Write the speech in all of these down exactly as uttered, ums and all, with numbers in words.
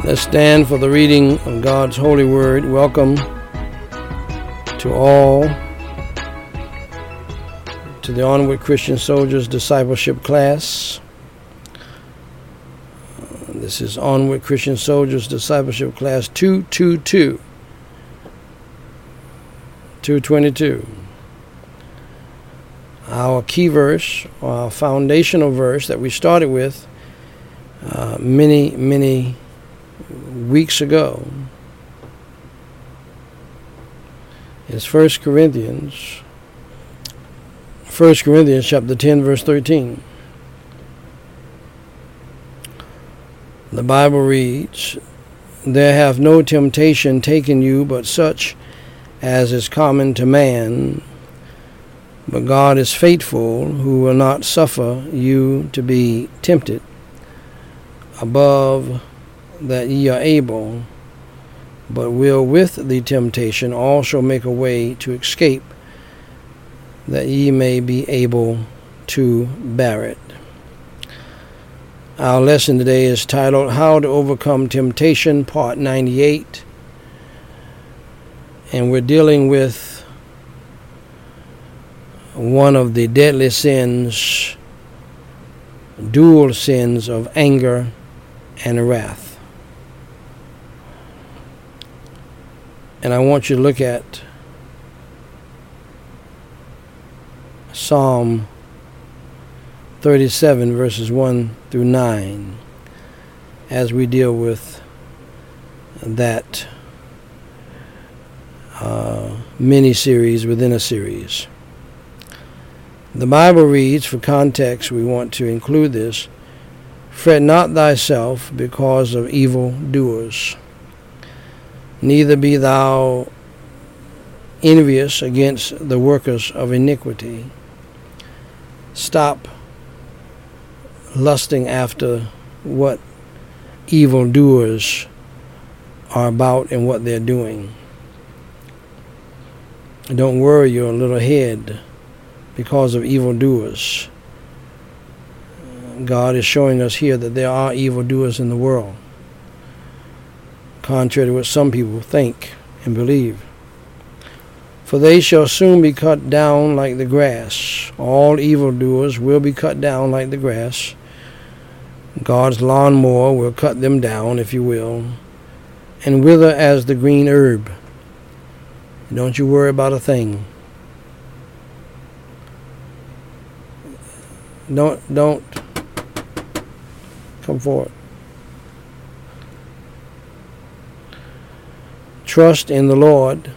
Let's stand for the reading of God's holy word. Welcome to all to the Onward Christian Soldiers Discipleship class. This is Onward Christian Soldiers Discipleship class two twenty-two. two twenty-two. Our key verse, or our foundational verse that we started with uh, many, many weeks ago is First Corinthians, First Corinthians chapter ten, verse thirteen. The Bible reads, "There hath no temptation taken you but such as is common to man. But God is faithful, who will not suffer you to be tempted above that ye are able, but will with the temptation also make a way to escape, that ye may be able to bear it." Our lesson today is titled, How to Overcome Temptation, Part ninety-eight. And we're dealing with one of the deadly sins, dual sins of anger and wrath. And I want you to look at Psalm thirty-seven, verses one through nine, as we deal with that uh, mini-series within a series. The Bible reads, for context, we want to include this, "Fret not thyself because of evil doers, neither be thou envious against the workers of iniquity." Stop lusting after what evildoers are about and what they're doing. Don't worry your little head because of evildoers. God is showing us here that there are evildoers in the world, contrary to what some people think and believe. "For they shall soon be cut down like the grass." All evildoers will be cut down like the grass. God's lawnmower will cut them down, if you will, and wither as the green herb. Don't you worry about a thing. Don't, don't come forward. Trust in the Lord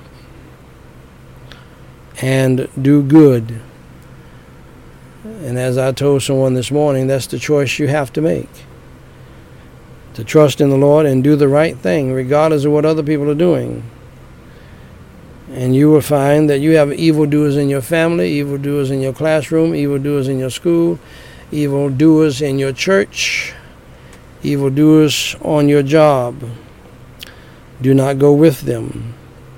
and do good. And as I told someone this morning, that's the choice you have to make. To trust in the Lord and do the right thing, regardless of what other people are doing. And you will find that you have evildoers in your family, evildoers in your classroom, evildoers in your school, evildoers in your church, evildoers on your job. Do not go with them.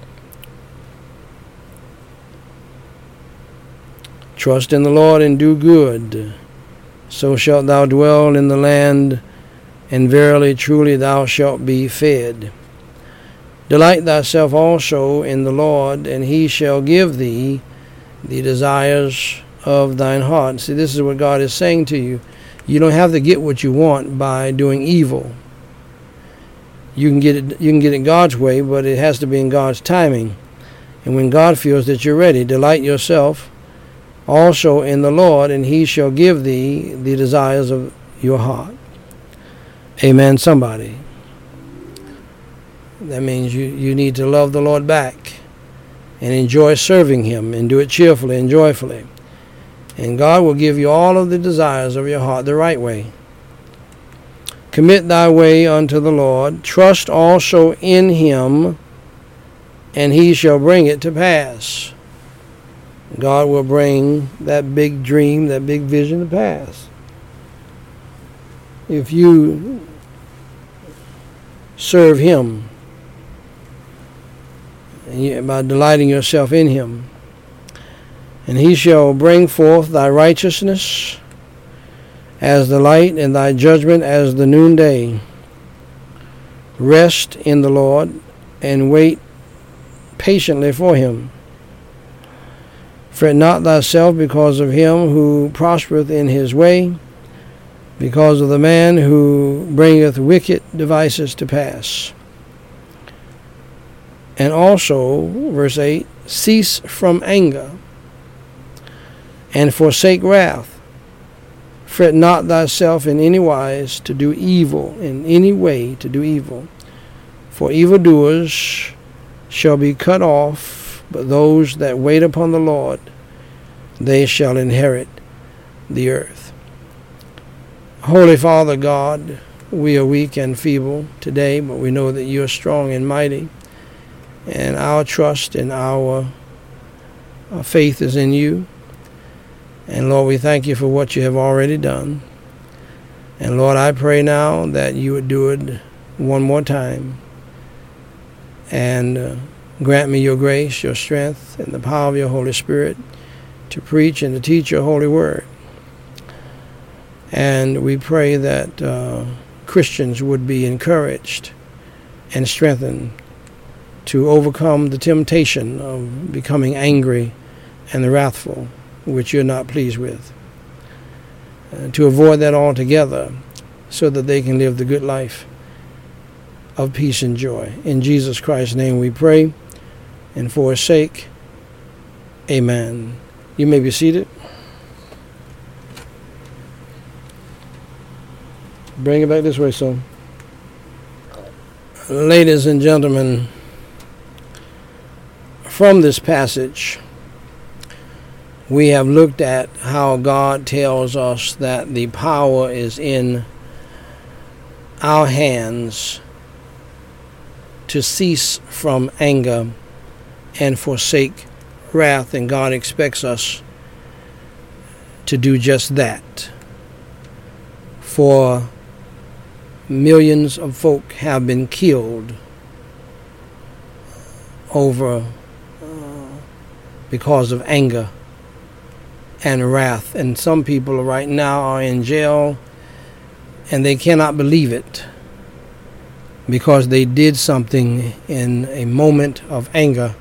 Trust in the Lord and do good, so shalt thou dwell in the land, and verily, truly, thou shalt be fed. Delight thyself also in the Lord, and he shall give thee the desires of thine heart. See, this is what God is saying to you. You don't have to get what you want by doing evil. You can get it, you can get it God's way, but it has to be in God's timing. And when God feels that you're ready, delight yourself also in the Lord, and he shall give thee the desires of your heart. Amen, somebody. That means you, you need to love the Lord back and enjoy serving him, and do it cheerfully and joyfully. And God will give you all of the desires of your heart the right way. Commit thy way unto the Lord. Trust also in him, and he shall bring it to pass. God will bring that big dream, that big vision to pass. If you serve him, and you, by delighting yourself in him, and he shall bring forth thy righteousness as the light, and thy judgment as the noonday. Rest in the Lord and wait patiently for him. Fret not thyself because of him who prospereth in his way, because of the man who bringeth wicked devices to pass. And also, verse eight, cease from anger, and forsake wrath. Fret not thyself in any wise to do evil, in any way to do evil. For evildoers shall be cut off, but those that wait upon the Lord, they shall inherit the earth. Holy Father God, we are weak and feeble today, but we know that you are strong and mighty, and our trust and our, our faith is in you. And Lord, we thank you for what you have already done. And Lord, I pray now that you would do it one more time and uh, grant me your grace, your strength, and the power of your Holy Spirit to preach and to teach your holy word. And we pray that uh, Christians would be encouraged and strengthened to overcome the temptation of becoming angry and wrathful, which you're not pleased with, uh, to avoid that altogether so that they can live the good life of peace and joy. In Jesus Christ's name we pray, and for his sake, amen. You may be seated. Bring it back this way, son. Ladies and gentlemen, from this passage, we have looked at how God tells us that the power is in our hands to cease from anger and forsake wrath, and God expects us to do just that. For millions of folk have been killed over uh, because of anger and wrath, and some people right now are in jail and they cannot believe it because they did something in a moment of anger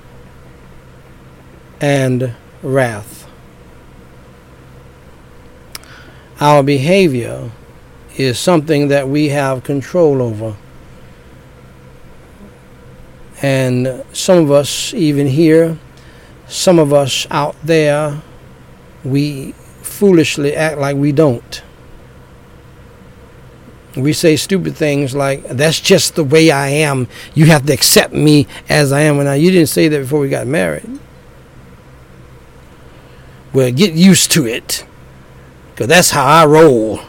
and wrath. Our behavior is something that we have control over, and some of us even here, some of us out there, we foolishly act like we don't. We say stupid things like, that's just the way I am. You have to accept me as I am. Well, now, you didn't say that before we got married. Well, get used to it, because that's how I roll.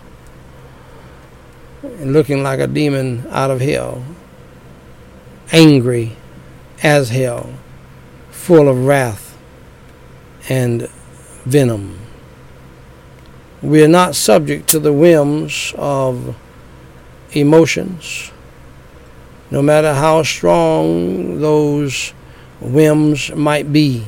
And looking like a demon out of hell, angry as hell, full of wrath and venom. We are not subject to the whims of emotions, no matter how strong those whims might be.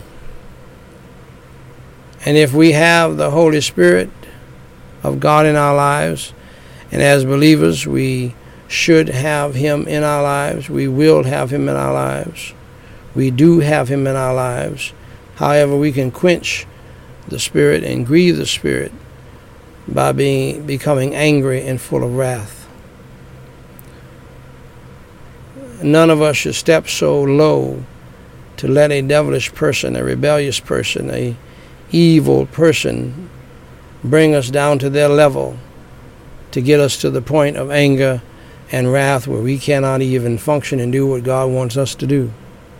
And if we have the Holy Spirit of God in our lives, and as believers we should have him in our lives, we will have him in our lives, we do have him in our lives. However, we can quench the Spirit and grieve the Spirit by being becoming angry and full of wrath. None of us should step so low to let a devilish person, a rebellious person, a evil person bring us down to their level to get us to the point of anger and wrath where we cannot even function and do what God wants us to do.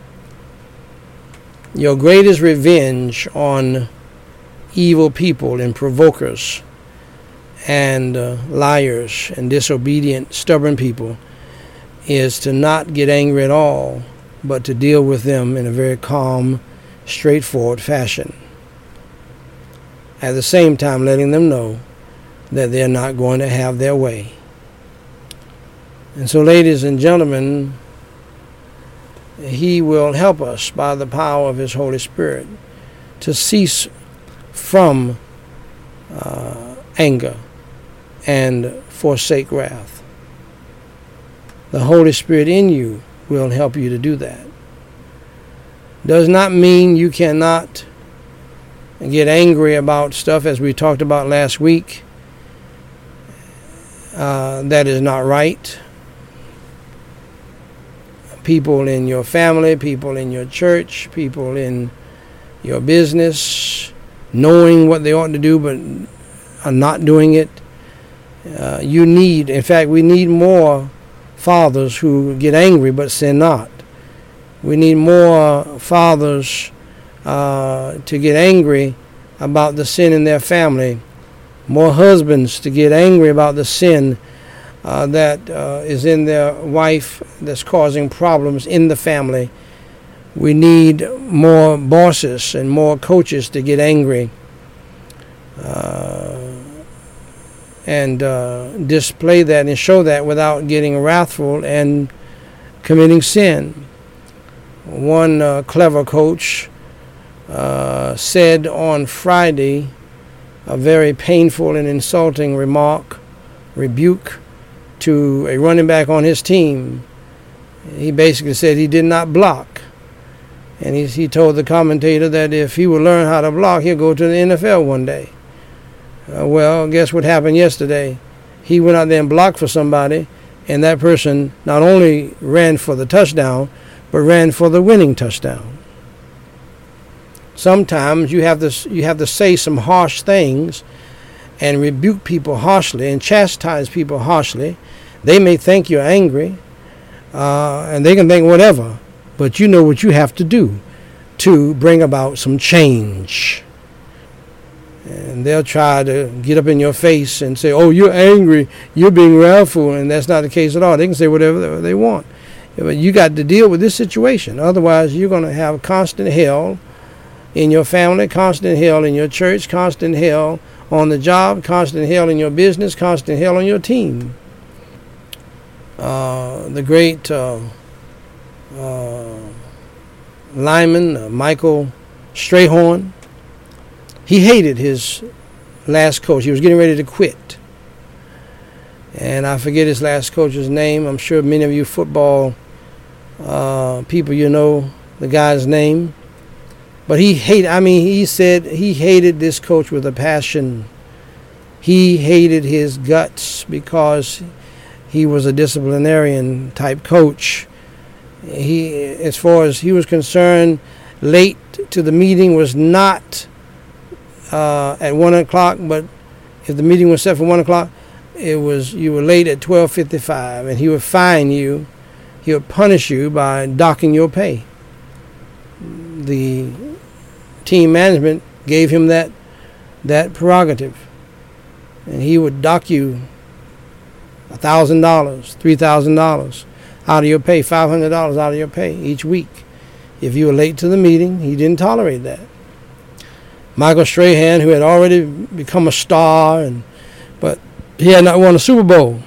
Your greatest revenge on evil people and provokers and uh, liars and disobedient, stubborn people is to not get angry at all, but to deal with them in a very calm, straightforward fashion. At the same time, letting them know that they're not going to have their way. And so, ladies and gentlemen, he will help us by the power of his Holy Spirit to cease from uh, anger and forsake wrath. The Holy Spirit in you will help you to do that. Does not mean you cannot get angry about stuff, as we talked about last week. Uh, that is not right. People in your family, people in your church, people in your business, knowing what they ought to do but are not doing it. Uh, you need, in fact, we need more fathers who get angry but sin not. We need more fathers uh, to get angry about the sin in their family. More husbands to get angry about the sin uh, that uh, is in their wife that's causing problems in the family. We need more bosses and more coaches to get angry uh, and uh, display that and show that without getting wrathful and committing sin. One uh, clever coach uh, said on Friday a very painful and insulting remark, rebuke to a running back on his team. He basically said he did not block. And he, he told the commentator that if he would learn how to block, he'll go to the N F L one day. Uh, well, guess what happened yesterday? He went out there and blocked for somebody, and that person not only ran for the touchdown, but ran for the winning touchdown. Sometimes you have to you have to say some harsh things and rebuke people harshly and chastise people harshly. They may think you're angry, uh, and they can think whatever, but you know what you have to do to bring about some change. And they'll try to get up in your face and say, oh, you're angry, you're being wrathful, and that's not the case at all. They can say whatever they want. But you got to deal with this situation. Otherwise, you're going to have constant hell in your family, constant hell in your church, constant hell on the job, constant hell in your business, constant hell on your team. Uh, the great uh, uh, lineman, uh, Michael Strayhorn, he hated his last coach. He was getting ready to quit. And I forget his last coach's name. I'm sure many of you football uh, people, you know the guy's name. But he hated, I mean, he said he hated this coach with a passion. He hated his guts because he was a disciplinarian type coach. He, as far as he was concerned, late to the meeting was not uh, at one o'clock, but if the meeting was set for one o'clock, it was you were late at twelve fifty-five, and he would fine you. He would punish you by docking your pay. The team management gave him that that prerogative, and he would dock you a thousand dollars, three thousand dollars out of your pay, five hundred dollars out of your pay each week. If you were late to the meeting, he didn't tolerate that. Michael Strahan, who had already become a star, and but he had not won a Super Bowl,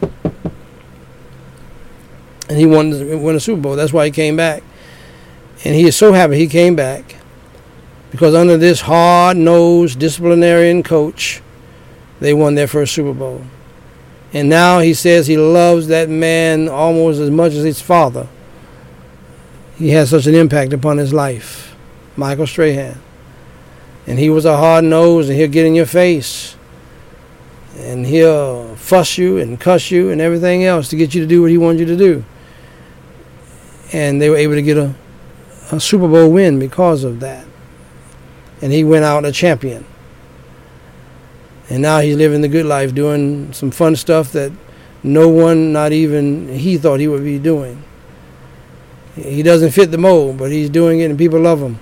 and he wanted to win a Super Bowl. That's why he came back, and he is so happy he came back. Because under this hard-nosed disciplinarian coach, they won their first Super Bowl. And now he says he loves that man almost as much as his father. He has such an impact upon his life, Michael Strahan. And he was a hard-nosed, and he'll get in your face. And he'll fuss you and cuss you and everything else to get you to do what he wanted you to do. And they were able to get a, a Super Bowl win because of that. And he went out a champion. And now he's living the good life, doing some fun stuff that no one, not even he, thought he would be doing. He doesn't fit the mold, but he's doing it and people love him.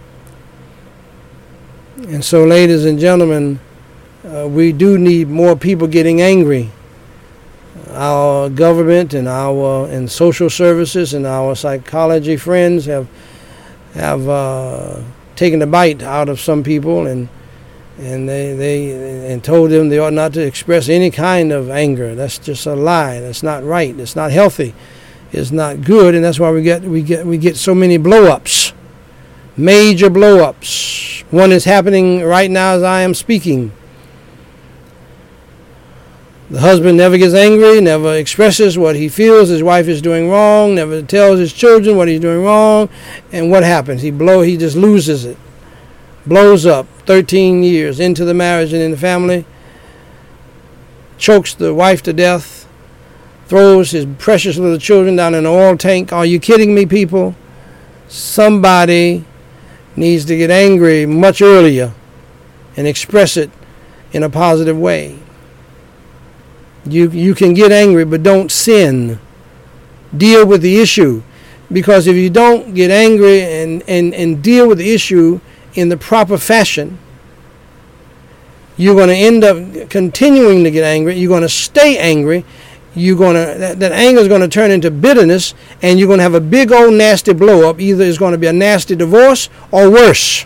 And so, ladies and gentlemen, uh, we do need more people getting angry. Our government and our and social services and our psychology friends have have uh, taken a bite out of some people, and and they they and told them they ought not to express any kind of anger. That's just a lie. That's not right. It's not healthy. It's not good, and that's why we get we get we get so many blow-ups, major blow-ups. One is happening right now as I am speaking. The husband never gets angry, never expresses what he feels his wife is doing wrong, never tells his children what he's doing wrong, and what happens? He blow. He just loses it, blows up. thirteen years into the marriage and in the family, chokes the wife to death, throws his precious little children down in an oil tank. Are you kidding me, people? Somebody needs to get angry much earlier and express it in a positive way. You you can get angry, but don't sin. Deal with the issue. Because if you don't get angry and, and, and deal with the issue in the proper fashion, you're going to end up continuing to get angry. You're going to stay angry. You're going to that, that anger is going to turn into bitterness, and you're going to have a big old nasty blow up. Either it's going to be a nasty divorce or worse.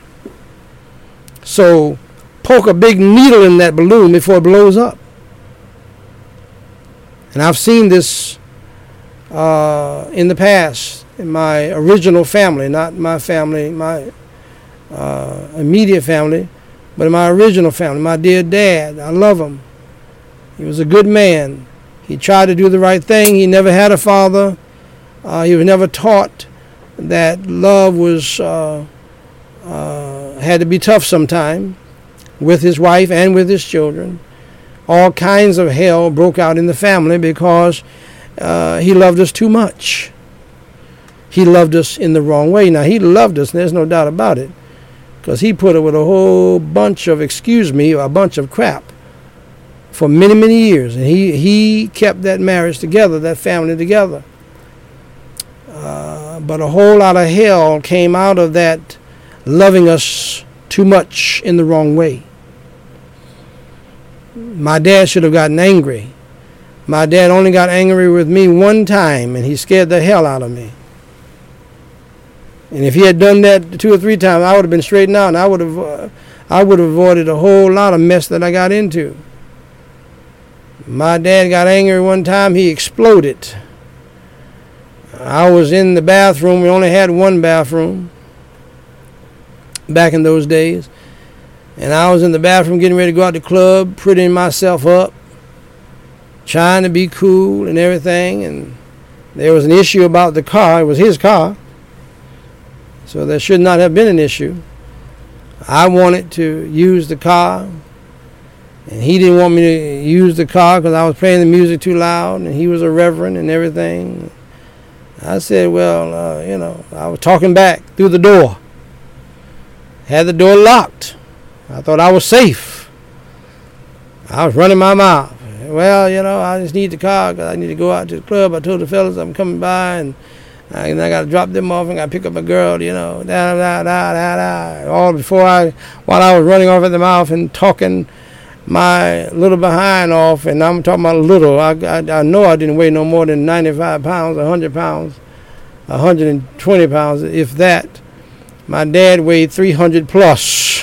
So poke a big needle in that balloon before it blows up. And I've seen this uh, in the past in my original family, not my family, my uh, immediate family, but in my original family. My dear dad, I love him. He was a good man. He tried to do the right thing. He never had a father. Uh, he was never taught that love was uh, uh, had to be tough sometime with his wife and with his children. All kinds of hell broke out in the family because uh, he loved us too much. He loved us in the wrong way. Now, he loved us, and there's no doubt about it, because he put up with a whole bunch of, excuse me, a bunch of crap for many, many years. And he, he kept that marriage together, that family together. Uh, but a whole lot of hell came out of that loving us too much in the wrong way. My dad should have gotten angry. My dad only got angry with me one time, and he scared the hell out of me. And if he had done that two or three times, I would have been straightened out, and I would have, uh, I would have avoided a whole lot of mess that I got into. My dad got angry one time. He exploded. I was in the bathroom. We only had one bathroom back in those days. And I was in the bathroom getting ready to go out to the club, prettying myself up, trying to be cool and everything. And there was an issue about the car. It was his car. So there should not have been an issue. I wanted to use the car, and he didn't want me to use the car because I was playing the music too loud, and he was a reverend and everything. I said, well, uh, you know, I was talking back through the door. Had the door locked. I thought I was safe. I was running my mouth. Well, you know, I just need the car because I need to go out to the club. I told the fellas I'm coming by, and I, and I got to drop them off, and I got to pick up a girl, you know, da da da da da. All before I, while I was running off at the mouth and talking my little behind off, and I'm talking about little. I, I, I know I didn't weigh no more than ninety-five pounds, one hundred pounds, one hundred twenty pounds, if that. My dad weighed three hundred plus.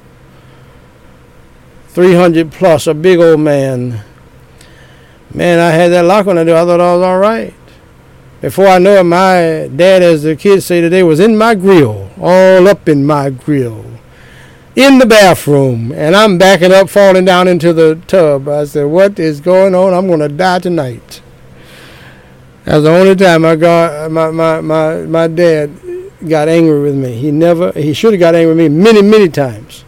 three hundred plus, a big old man. Man, I had that lock on the door. I thought I was all right. Before I know it, my dad, as the kids say today, was in my grill, all up in my grill, in the bathroom, and I'm backing up, falling down into the tub. I said, what is going on? I'm going to die tonight. That's the only time I got, my, my, my, my dad got angry with me. He never, he should have got angry with me many, many times.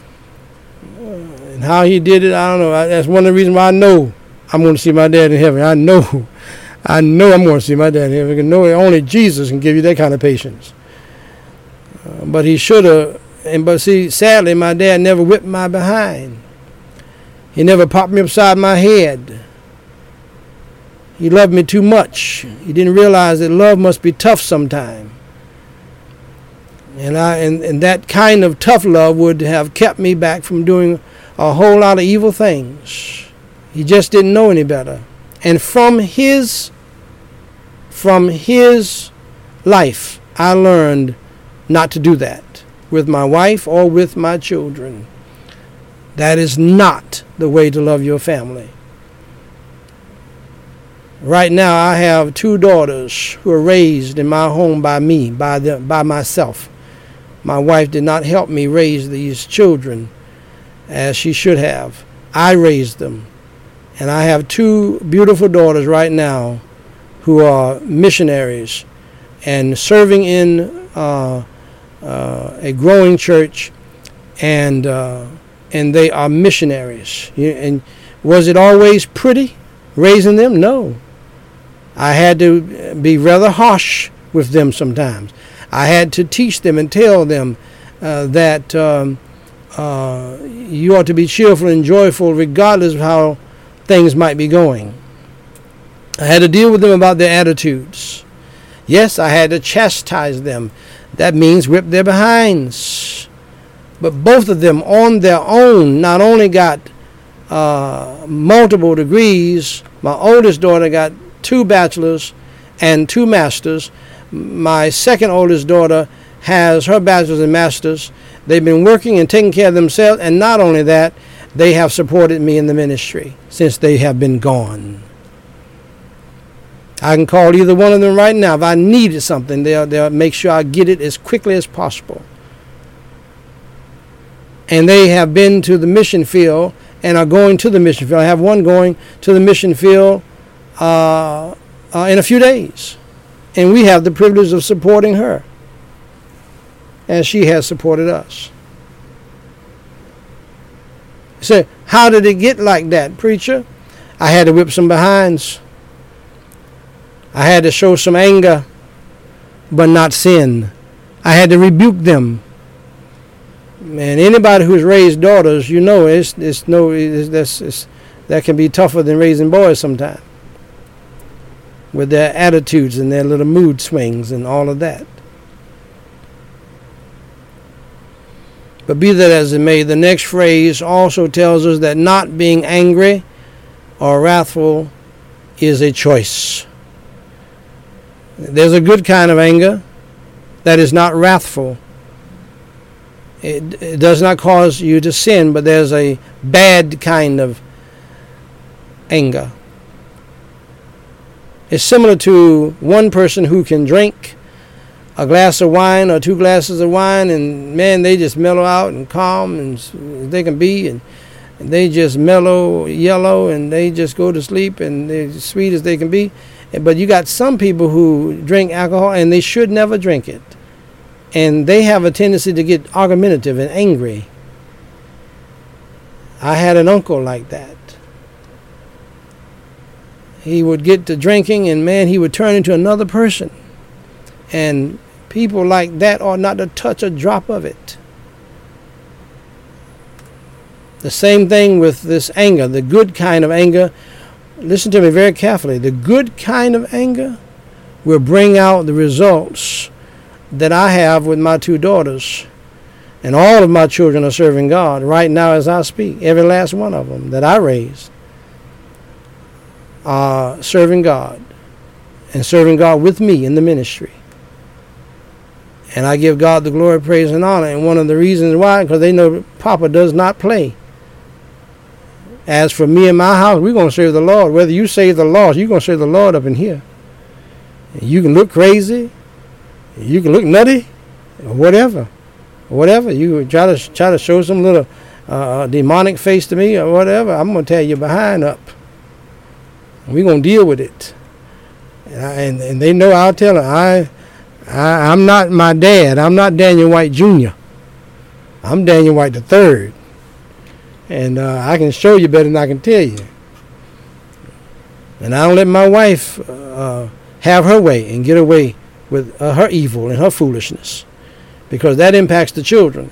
And how he did it, I don't know. That's one of the reasons why I know I'm going to see my dad in heaven. I know. I know I'm going to see my dad in heaven. I know only Jesus can give you that kind of patience. Uh, but he should have. And but see, sadly, my dad never whipped my behind. He never popped me upside my head. He loved me too much. He didn't realize that love must be tough sometime. And I and, and that kind of tough love would have kept me back from doing a whole lot of evil things. He just didn't know any better. And from his from his life, I learned not to do that with my wife or with my children. That is not the way to love your family. Right now, I have two daughters who are raised in my home by me, by the, by myself. My wife did not help me raise these children as she should have. I raised them. And I have two beautiful daughters right now who are missionaries and serving in uh, uh, a growing church, and uh, and they are missionaries. And was it always pretty raising them? No. I had to be rather harsh with them sometimes. I had to teach them and tell them uh, that um, uh, you ought to be cheerful and joyful regardless of how things might be going. I had to deal with them about their attitudes. Yes, I had to chastise them. That means whip their behinds. But both of them on their own not only got uh, multiple degrees. My oldest daughter got two bachelors and two masters. My second oldest daughter has her bachelor's and master's. They've been working and taking care of themselves, and not only that, they have supported me in the ministry since they have been gone. I can call either one of them right now. If I needed something, they'll, they'll make sure I get it as quickly as possible. And they have been to the mission field and are going to the mission field. I have one going to the mission field uh, uh, in a few days. And we have the privilege of supporting her, as she has supported us. You say, how did it get like that, preacher? I had to whip some behinds. I had to show some anger, but not sin. I had to rebuke them. And anybody who's raised daughters, you know, it's it's no it's, that's it's, that can be tougher than raising boys sometimes, with their attitudes and their little mood swings and all of that. But be that as it may, the next phrase also tells us that not being angry or wrathful is a choice. There's a good kind of anger that is not wrathful. It, it does not cause you to sin, but there's a bad kind of anger. It's similar to one person who can drink a glass of wine or two glasses of wine, and man, they just mellow out and calm and they can be, and, and they just mellow yellow, and they just go to sleep, and they're as sweet as they can be. But you got some people who drink alcohol and they should never drink it, and they have a tendency to get argumentative and angry. I had an uncle like that. He would get to drinking, and man, he would turn into another person. And people like that ought not to touch a drop of it. The same thing with this anger, the good kind of anger. Listen to me very carefully. The good kind of anger will bring out the results that I have with my two daughters. And all of my children are serving God right now as I speak. Every last one of them that I raised are serving God, and serving God with me in the ministry. And I give God the glory, praise, and honor. And one of the reasons why, because they know Papa does not play. As for me and my house, we're going to serve the Lord. Whether you save the lost, you're going to serve the Lord up in here. You can look crazy. You can look nutty. Or whatever. Whatever. You try to try to show some little uh, demonic face to me or whatever. I'm going to tear you behind up. We're going to deal with it. And, I, and, and they know I'll tell her, I... I, I'm not my dad. I'm not Daniel White Junior I'm Daniel White the third. And uh, I can show you better than I can tell you. And I don't let my wife uh, have her way and get away with uh, her evil and her foolishness, because that impacts the children.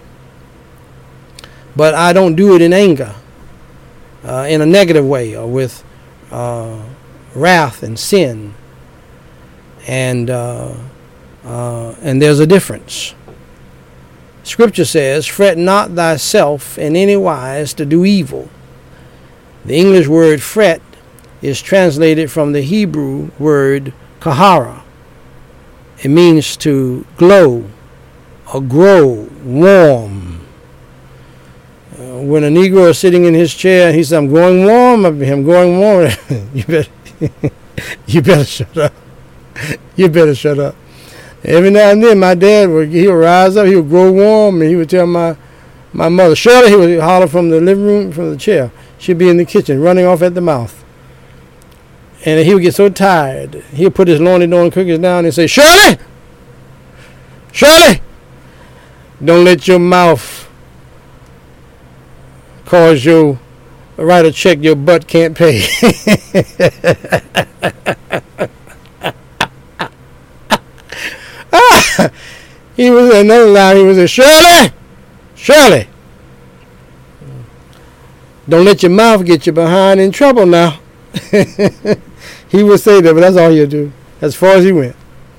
But I don't do it in anger, uh, in a negative way, or with uh, wrath and sin. And uh, uh, and there's a difference. Scripture says, "Fret not thyself in any wise to do evil." The English word fret is translated from the Hebrew word kahara. It means to glow or grow warm. Uh, when a Negro is sitting in his chair and he says, "I'm growing warm up here, I'm growing warm," you better, you better shut up. You better shut up. Every now and then, my dad would he would rise up, he would grow warm, and he would tell my my mother, "Shut up!" He would holler from the living room, from the chair, she'd be in the kitchen running off at the mouth. And he would get so tired, he would put his lonely doing cookies down and say, Shirley! Shirley! Don't let your mouth cause you write a check your butt can't pay. ah, he was another line. He was a Shirley! Shirley! Don't let your mouth get you behind in trouble now. He would say that, but that's all he'll do. As far as he went.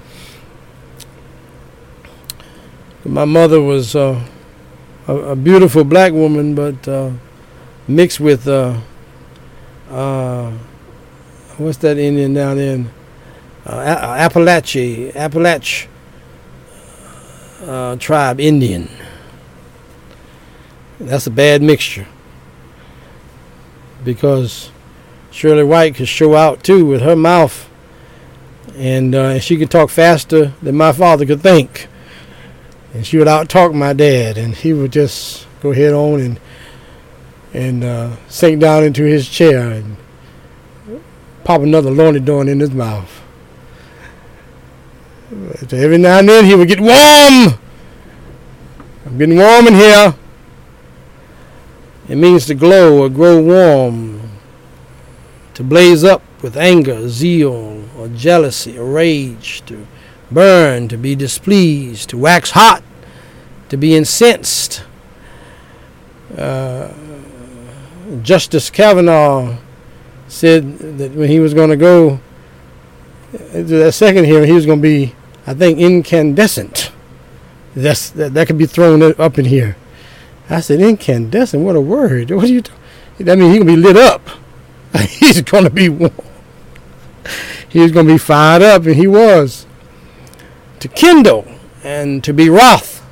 My mother was uh, a, a beautiful black woman, but uh, mixed with uh, uh, what's that Indian down in uh, Appalachia, Appalach uh, tribe Indian. That's a bad mixture, because Shirley White could show out too with her mouth, and uh, she could talk faster than my father could think. And she would out-talk my dad, and he would just go head on and and uh, sink down into his chair and pop another lonely doing in his mouth. But every now and then he would get warm. I'm getting warm in here. It means to glow or grow warm, to blaze up with anger, zeal, or jealousy, or rage, to burn, to be displeased, to wax hot, to be incensed. Uh, Justice Kavanaugh said that when he was going to go to that second hearing, he was going to be, I think, incandescent. That's, that, that could be thrown up in here. I said, incandescent? What a word. What are you talking? That means he's going to be lit up. He's going to be warm. He's going to be fired up, and he was. To kindle and to be wroth.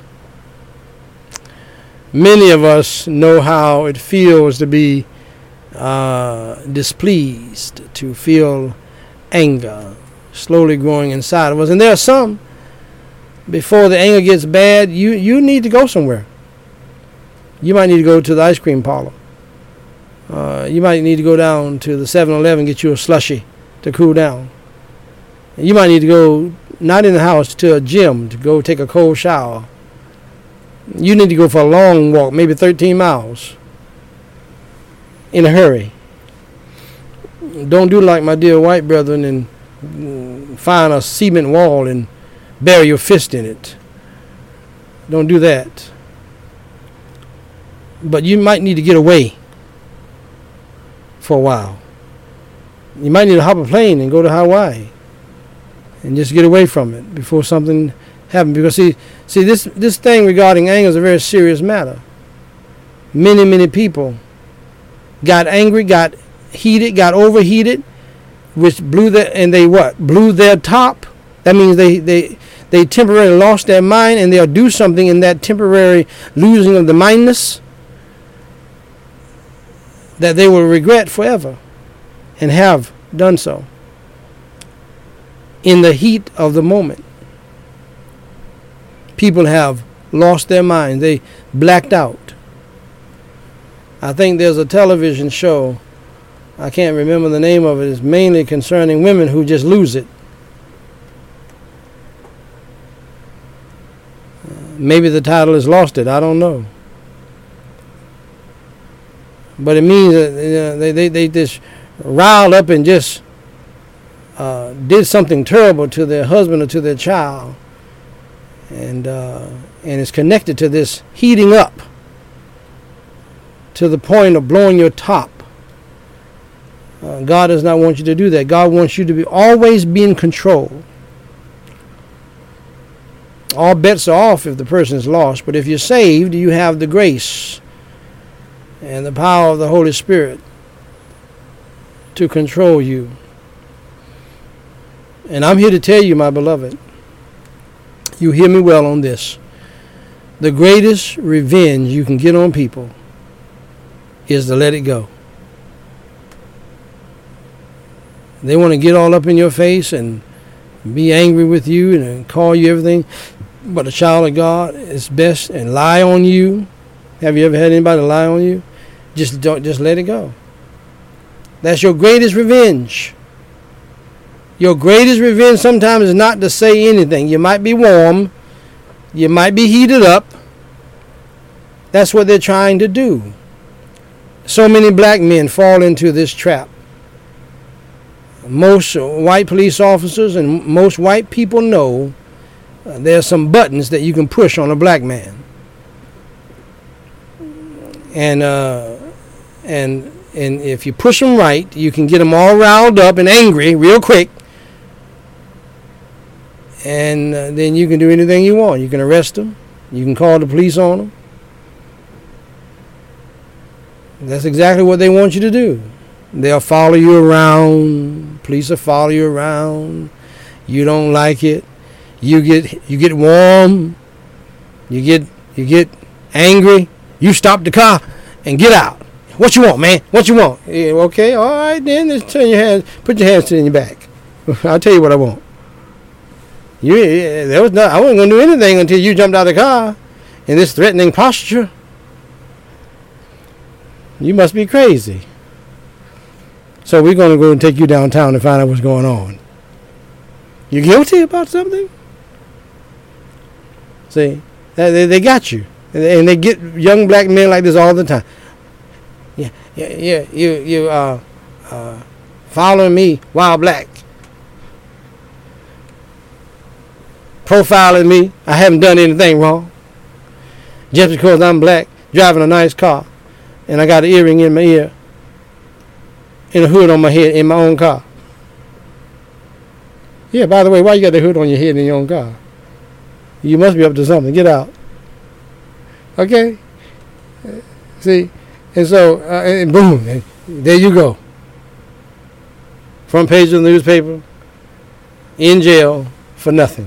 Many of us know how it feels to be uh, displeased, to feel anger slowly growing inside of us. And there are some, before the anger gets bad, you, you need to go somewhere. You might need to go to the ice cream parlor. Uh, you might need to go down to the seven eleven and get you a slushie to cool down. You might need to go, not in the house, to a gym to go take a cold shower. You need to go for a long walk, maybe thirteen miles, in a hurry. Don't do like my dear white brethren and find a cement wall and bury your fist in it. Don't do that. But you might need to get away for a while. You might need to hop a plane and go to Hawaii and just get away from it before something happens. Because see, see this this thing regarding anger is a very serious matter. Many, many people got angry, got heated, got overheated, which blew their, and they what? Blew their top. That means they, they, they temporarily lost their mind, and they'll do something in that temporary losing of the mindness that they will regret forever, and have done so in the heat of the moment. People have lost their minds. They blacked out. I think there's a television show, I can't remember the name of it, it's mainly concerning women who just lose it. Uh, maybe the title is Lost It, I don't know. But it means that uh, they, they, they just riled up and just uh, did something terrible to their husband or to their child. And, uh, and it's connected to this heating up to the point of blowing your top. Uh, God does not want you to do that. God wants you to be always be in control. All bets are off if the person is lost. But if you're saved, you have the grace and the power of the Holy Spirit to control you. And I'm here to tell you, my beloved, you hear me well on this. The greatest revenge you can get on people is to let it go. They want to get all up in your face and be angry with you and call you everything but a child of God. It's best, and lie on you. Have you ever had anybody lie on you? Just don't. Just let it go. That's your greatest revenge. Your greatest revenge sometimes is not to say anything. You might be warm. You might be heated up. That's what they're trying to do. So many black men fall into this trap. Most white police officers and most white people know uh, there's some buttons that you can push on a black man. And uh, and and if you push them right, you can get them all riled up and angry real quick. And uh, then you can do anything you want. You can arrest them. You can call the police on them. That's exactly what they want you to do. They'll follow you around. Police will follow you around. You don't like it. You get you get warm. You get you get angry. You stop the car and get out. What you want, man? What you want? Yeah, okay, all right then. Just turn your hands. Put your hands in your back. I'll tell you what I want. You, there was not. I wasn't gonna do anything until you jumped out of the car in this threatening posture. You must be crazy. So we're gonna go and take you downtown and find out what's going on. You guilty about something? See, they they got you, and they get young black men like this all the time. Yeah, yeah, yeah. You you uh uh following me while black. Profiling me. I haven't done anything wrong. Just because I'm black, driving a nice car, and I got an earring in my ear, and a hood on my head in my own car. Yeah, by the way, why you got the hood on your head in your own car? You must be up to something. Get out. Okay? See? And so, uh, and boom, and there you go. Front page of the newspaper, in jail for nothing.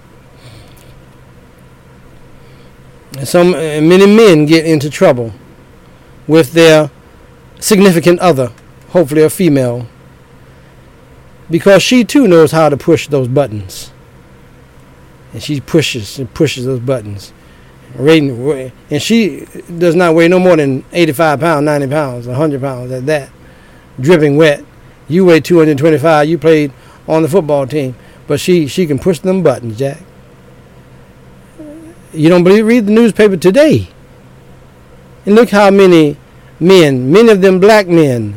Some many men get into trouble with their significant other, hopefully a female, because she too knows how to push those buttons, and she pushes and pushes those buttons, and she does not weigh no more than eighty-five pounds, ninety pounds, one hundred pounds at that, dripping wet. You weigh two hundred twenty-five. You played on the football team, but she she can push them buttons, Jack. You don't believe? Read the newspaper today. And look how many men, many of them black men,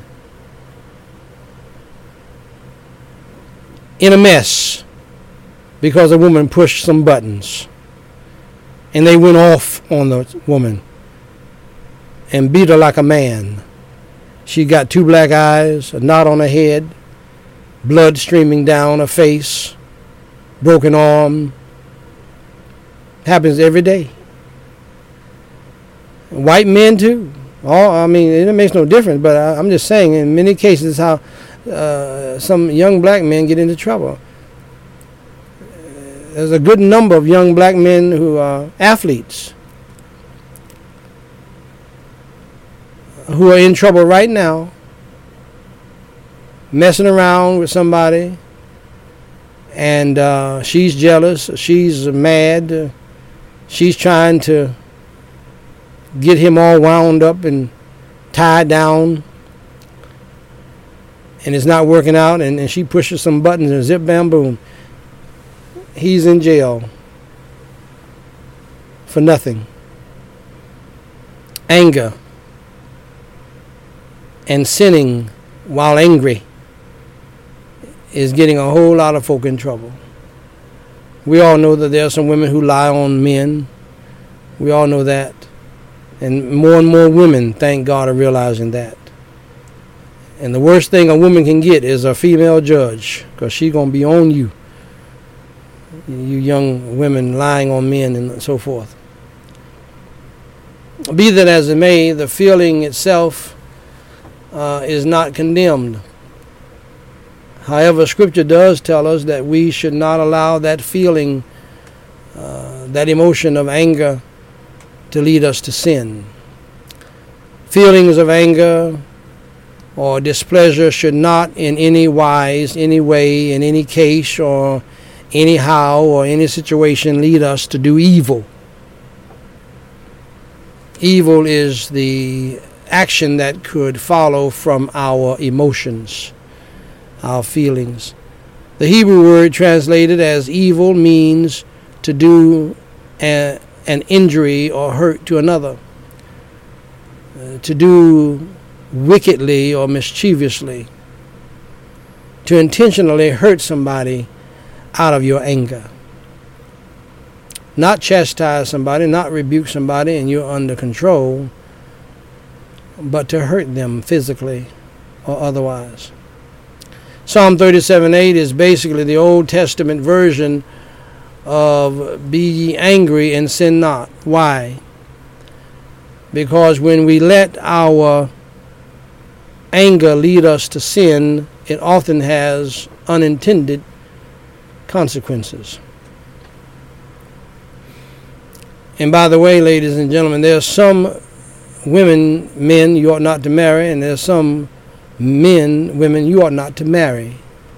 in a mess because a woman pushed some buttons. And they went off on the woman and beat her like a man. She got two black eyes, a knot on her head, blood streaming down her face, broken arm. Happens every day. White men too. All I mean, it makes no difference. But I, I'm just saying, in many cases, how uh, some young black men get into trouble. There's a good number of young black men who are athletes who are in trouble right now, messing around with somebody, and uh, she's jealous. She's mad. She's trying to get him all wound up and tied down, and it's not working out, and, and she pushes some buttons and zip bam boom. He's in jail for nothing. Anger and sinning while angry is getting a whole lot of folk in trouble. We all know that there are some women who lie on men. We all know that. And more and more women, thank God, are realizing that. And the worst thing a woman can get is a female judge, because she's going to be on you. You young women lying on men and so forth. Be that as it may, the feeling itself uh, is not condemned. However, Scripture does tell us that we should not allow that feeling, uh, that emotion of anger, to lead us to sin. Feelings of anger or displeasure should not in any wise, any way, in any case, or anyhow, or any situation lead us to do evil. Evil is the action that could follow from our emotions, our feelings. The Hebrew word translated as evil means to do a, an injury or hurt to another, uh, to do wickedly or mischievously, to intentionally hurt somebody out of your anger. Not chastise somebody, not rebuke somebody and you're under control, but to hurt them physically or otherwise. Psalm thirty-seven eight is basically the Old Testament version of be ye angry and sin not. Why? Because when we let our anger lead us to sin, it often has unintended consequences. And by the way, ladies and gentlemen, there are some women, men you ought not to marry, and there are some men, women you ought not to marry.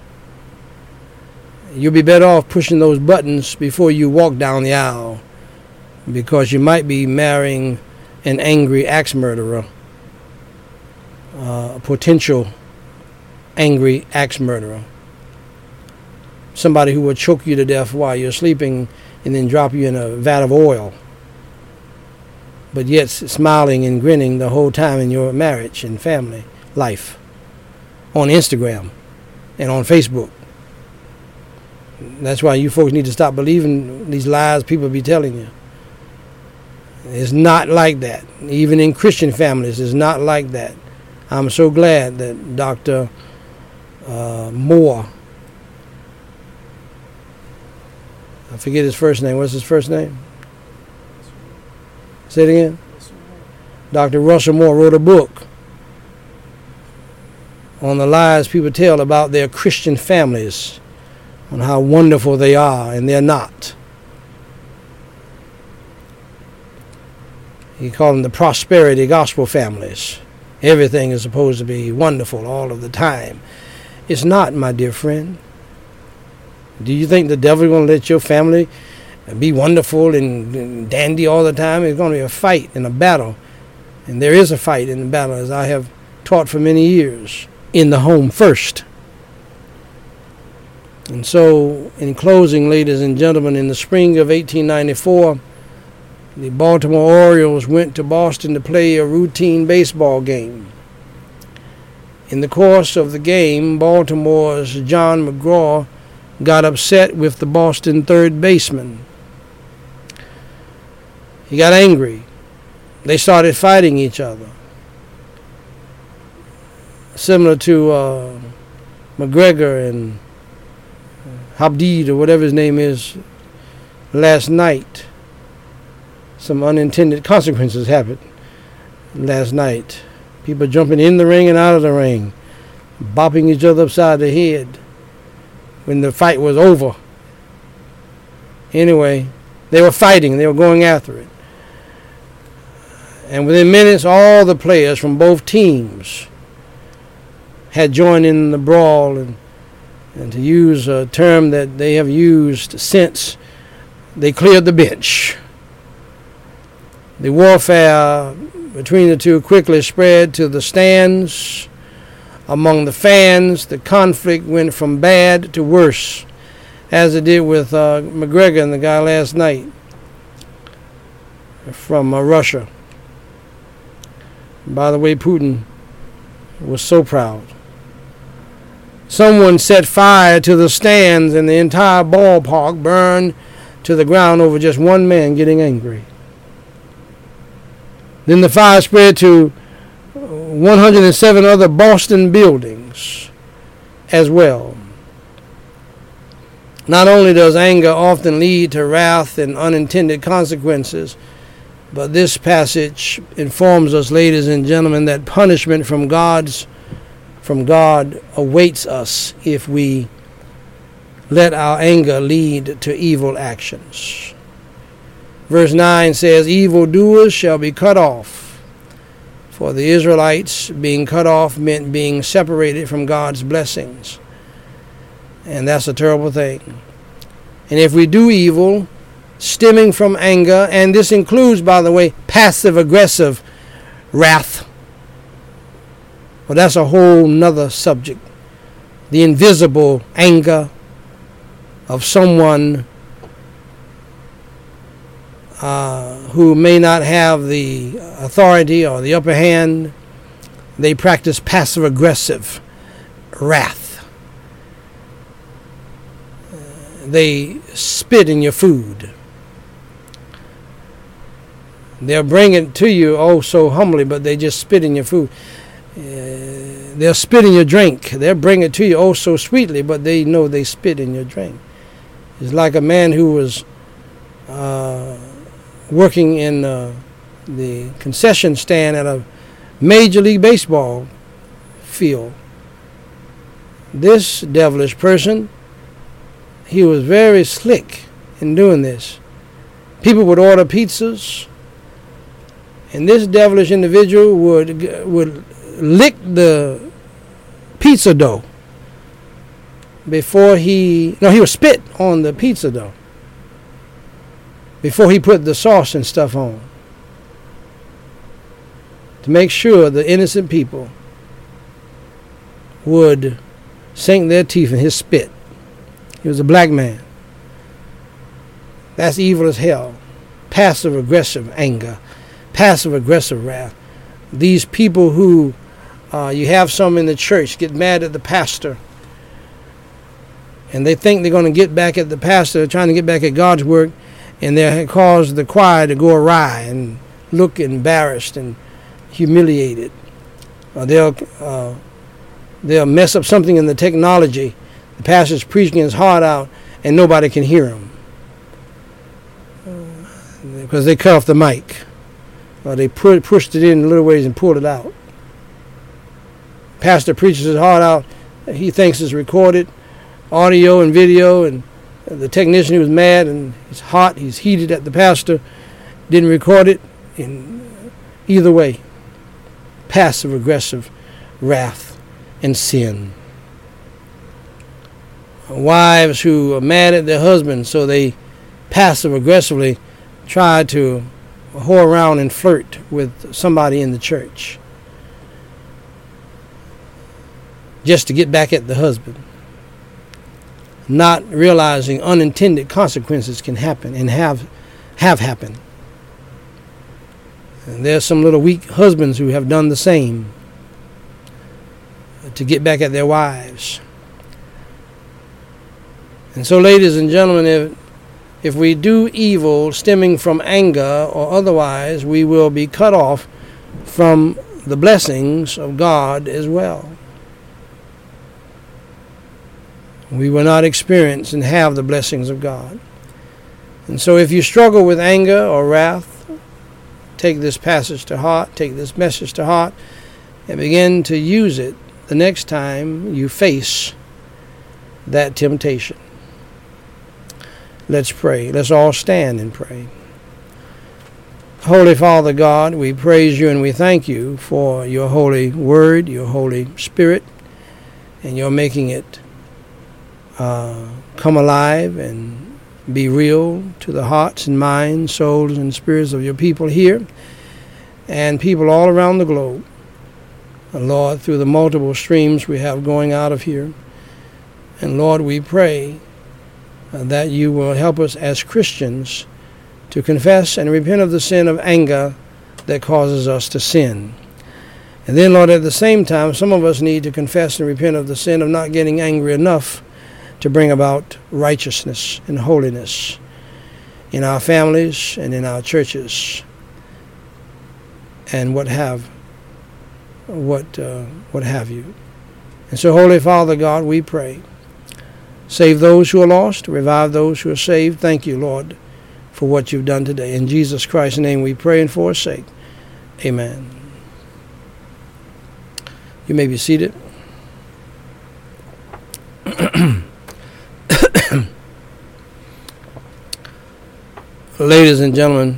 You'll be better off pushing those buttons before you walk down the aisle, because you might be marrying an angry axe murderer, uh, a potential angry axe murderer, somebody who will choke you to death while you're sleeping and then drop you in a vat of oil, but yet smiling and grinning the whole time in your marriage and family life on Instagram and on Facebook. That's why you folks need to stop believing these lies people be telling you. It's not like that. Even in Christian families, it's not like that. I'm so glad that Doctor uh, Moore, I forget his first name. What's his first name? Say it again. Doctor Russell Moore wrote a book on the lies people tell about their Christian families, on how wonderful they are, and they're not. He called them the prosperity gospel families. Everything is supposed to be wonderful all of the time. It's not, my dear friend. Do you think the devil is going to let your family be wonderful and, and dandy all the time? It's going to be a fight and a battle. And there is a fight in the battle, as I have taught for many years, in the home first. And so, in closing, ladies and gentlemen, in the spring of eighteen ninety-four, the Baltimore Orioles went to Boston to play a routine baseball game. In the course of the game, Baltimore's John McGraw got upset with the Boston third baseman. He got angry. They started fighting each other. Similar to uh, McGregor and Habdid, or whatever his name is, last night. Some unintended consequences happened last night. People jumping in the ring and out of the ring, bopping each other upside the head when the fight was over. Anyway, they were fighting. They were going after it. And within minutes, all the players from both teams had joined in the brawl, and, and to use a term that they have used since, they cleared the bench. The warfare between the two quickly spread to the stands. Among the fans, the conflict went from bad to worse, as it did with uh, McGregor and the guy last night from uh, Russia. By the way, Putin was so proud. Someone set fire to the stands and the entire ballpark burned to the ground over just one man getting angry. Then the fire spread to one hundred seven other Boston buildings as well. Not only does anger often lead to wrath and unintended consequences, but this passage informs us, ladies and gentlemen, that punishment from God's from God awaits us if we let our anger lead to evil actions. Verse nine says, evildoers shall be cut off. For the Israelites, being cut off meant being separated from God's blessings. And that's a terrible thing. And if we do evil, stemming from anger, and this includes, by the way, passive-aggressive wrath, Well, that's a whole nother subject. The invisible anger of someone uh, who may not have the authority or the upper hand. They practice passive-aggressive wrath. Uh, they spit in your food. They'll bring it to you, oh, so humbly, but they just spit in your food. Uh, they'll spit in your drink. They'll bring it to you, oh, so sweetly, but they know they spit in your drink. It's like a man who was uh, working in uh, the concession stand at a Major League Baseball field. This devilish person, he was very slick in doing this. People would order pizzas, and this devilish individual would would lick the pizza dough before he, no, he would spit on the pizza dough before he put the sauce and stuff on, to make sure the innocent people would sink their teeth in his spit. He was a black man. That's evil as hell. Passive-aggressive anger. Passive-aggressive wrath. These people who, uh, you have some in the church, get mad at the pastor, and they think they're going to get back at the pastor, trying to get back at God's work, and they cause the choir to go awry and look embarrassed and humiliated. Uh, they'll uh, they'll mess up something in the technology. The pastor's preaching his heart out, and nobody can hear him uh, because they cut off the mic. Uh, they put, pushed it in little ways and pulled it out. Pastor preaches his heart out. He thinks it's recorded, audio and video, and the technician, he was mad and he's hot, he's heated at the pastor, didn't record it. In either way, passive-aggressive wrath and sin. Wives who are mad at their husbands, so they passive-aggressively try to whore around and flirt with somebody in the church just to get back at the husband, not realizing unintended consequences can happen and have have happened. And there's some little weak husbands who have done the same to get back at their wives. And so, ladies and gentlemen, if, if we do evil stemming from anger or otherwise, we will be cut off from the blessings of God as well. We will not experience and have the blessings of God. And so if you struggle with anger or wrath, take this passage to heart, take this message to heart, and begin to use it the next time you face that temptation. Let's pray. Let's all stand and pray. Holy Father God, we praise you and we thank you for your holy word, your Holy Spirit, and your making it uh, come alive and be real to the hearts and minds, souls, and spirits of your people here and people all around the globe. And Lord, through the multiple streams we have going out of here. And Lord, we pray uh, that you will help us as Christians to confess and repent of the sin of anger that causes us to sin. And then, Lord, at the same time, some of us need to confess and repent of the sin of not getting angry enough to bring about righteousness and holiness in our families and in our churches and what have what uh, what have you. And so, Holy Father God, we pray, save those who are lost, revive those who are saved. Thank you, Lord, for what you've done today. In Jesus Christ's name we pray and for his sake. Amen. You may be seated. Ladies and gentlemen,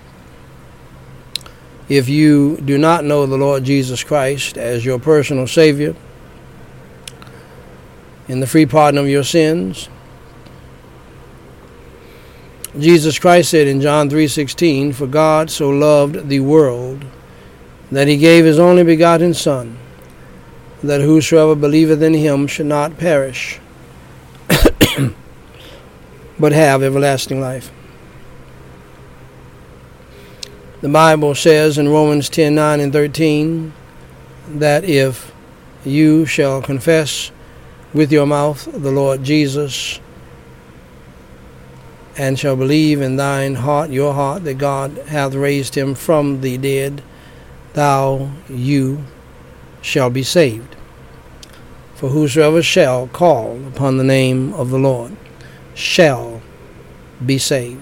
if you do not know the Lord Jesus Christ as your personal Savior in the free pardon of your sins, Jesus Christ said in John three sixteen, "For God so loved the world that he gave his only begotten Son, that whosoever believeth in him should not perish, but have everlasting life. The Bible says in Romans ten, nine and thirteen that if you shall confess with your mouth the Lord Jesus, and shall believe in thine heart, your heart, that God hath raised him from the dead, thou, you, shall be saved. For whosoever shall call upon the name of the Lord shall be saved.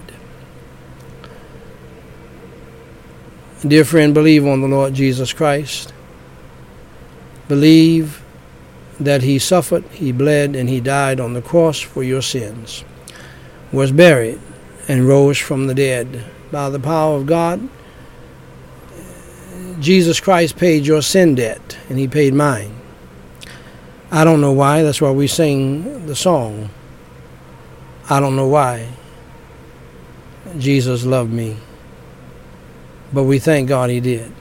Dear friend, believe on the Lord Jesus Christ. Believe that he suffered, he bled, and he died on the cross for your sins, was buried, and rose from the dead. By the power of God, Jesus Christ paid your sin debt, and he paid mine. I don't know why. That's why we sing the song. I don't know why Jesus loved me, but we thank God he did.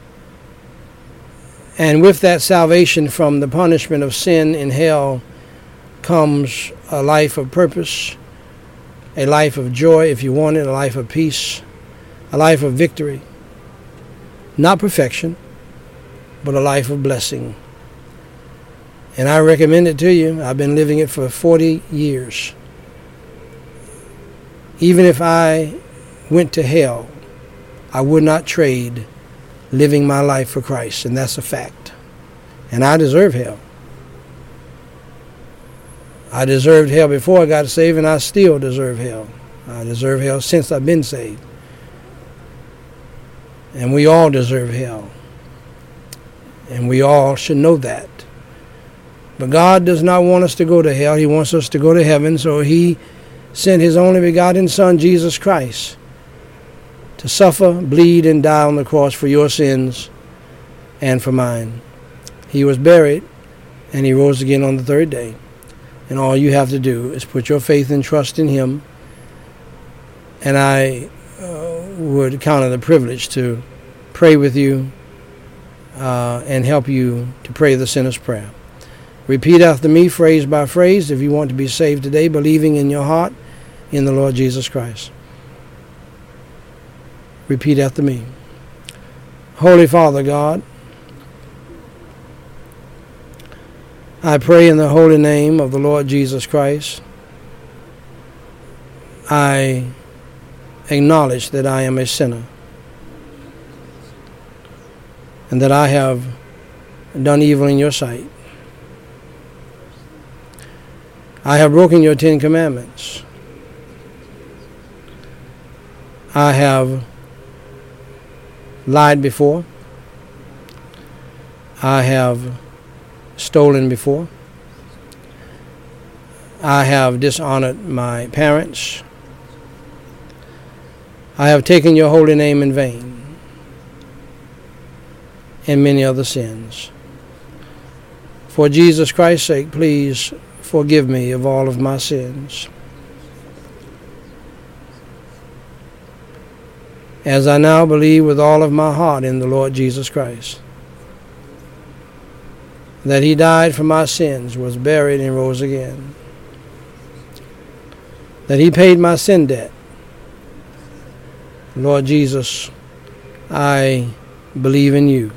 And with that salvation from the punishment of sin in hell comes a life of purpose, a life of joy, if you want it, a life of peace, a life of victory. Not perfection, but a life of blessing. And I recommend it to you. I've been living it for forty years. Even if I went to hell, I would not trade living my life for Christ, and that's a fact. And I deserve hell. I deserved hell before I got saved, and I still deserve hell. I deserve hell since I've been saved. And we all deserve hell. And we all should know that. But God does not want us to go to hell. He wants us to go to heaven, so he sent his only begotten Son, Jesus Christ, to suffer, bleed, and die on the cross for your sins and for mine. He was buried, and he rose again on the third day. And all you have to do is put your faith and trust in him. And I uh, would count it a privilege to pray with you uh, and help you to pray the sinner's prayer. Repeat after me, phrase by phrase, if you want to be saved today, believing in your heart in the Lord Jesus Christ. Repeat after me. Holy Father God, I pray in the holy name of the Lord Jesus Christ. I acknowledge that I am a sinner and that I have done evil in your sight. I have broken your Ten Commandments. I have lied before. I have stolen before. I have dishonored my parents. I have taken your holy name in vain, and many other sins. For Jesus Christ's sake, please forgive me of all of my sins. As I now believe with all of my heart in the Lord Jesus Christ, that he died for my sins, was buried, and rose again, that he paid my sin debt. Lord Jesus, I believe in you.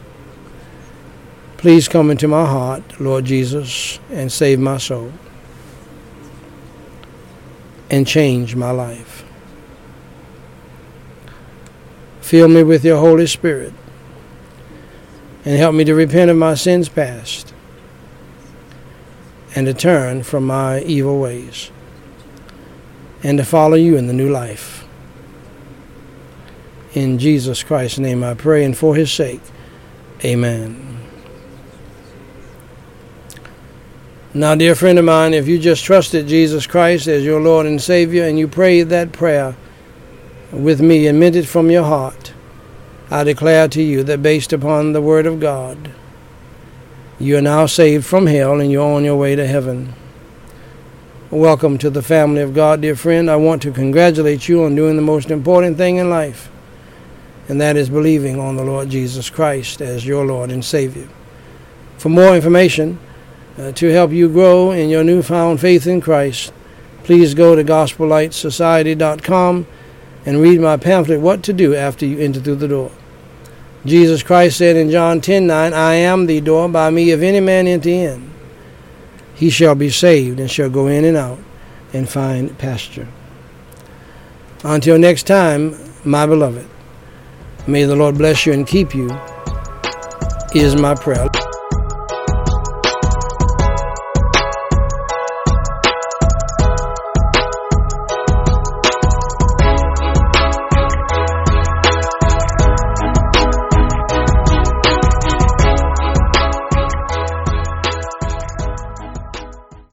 Please come into my heart, Lord Jesus, and save my soul and change my life. Fill me with your Holy Spirit and help me to repent of my sins past and to turn from my evil ways and to follow you in the new life. In Jesus Christ's name I pray, and for his sake, amen. Now, dear friend of mine, if you just trusted Jesus Christ as your Lord and Savior and you prayed that prayer with me and meant it from your heart, I declare to you that based upon the Word of God, you are now saved from hell and you're on your way to heaven. Welcome to the family of God, dear friend. I want to congratulate you on doing the most important thing in life, and that is believing on the Lord Jesus Christ as your Lord and Savior. For more information uh, to help you grow in your newfound faith in Christ, please go to gospel light society dot com and read my pamphlet, What to Do After You Enter Through the Door. Jesus Christ said in John ten nine, I am the door. By me if any man enter in, he shall be saved, and shall go in and out and find pasture. Until next time, my beloved, may the Lord bless you and keep you, is my prayer.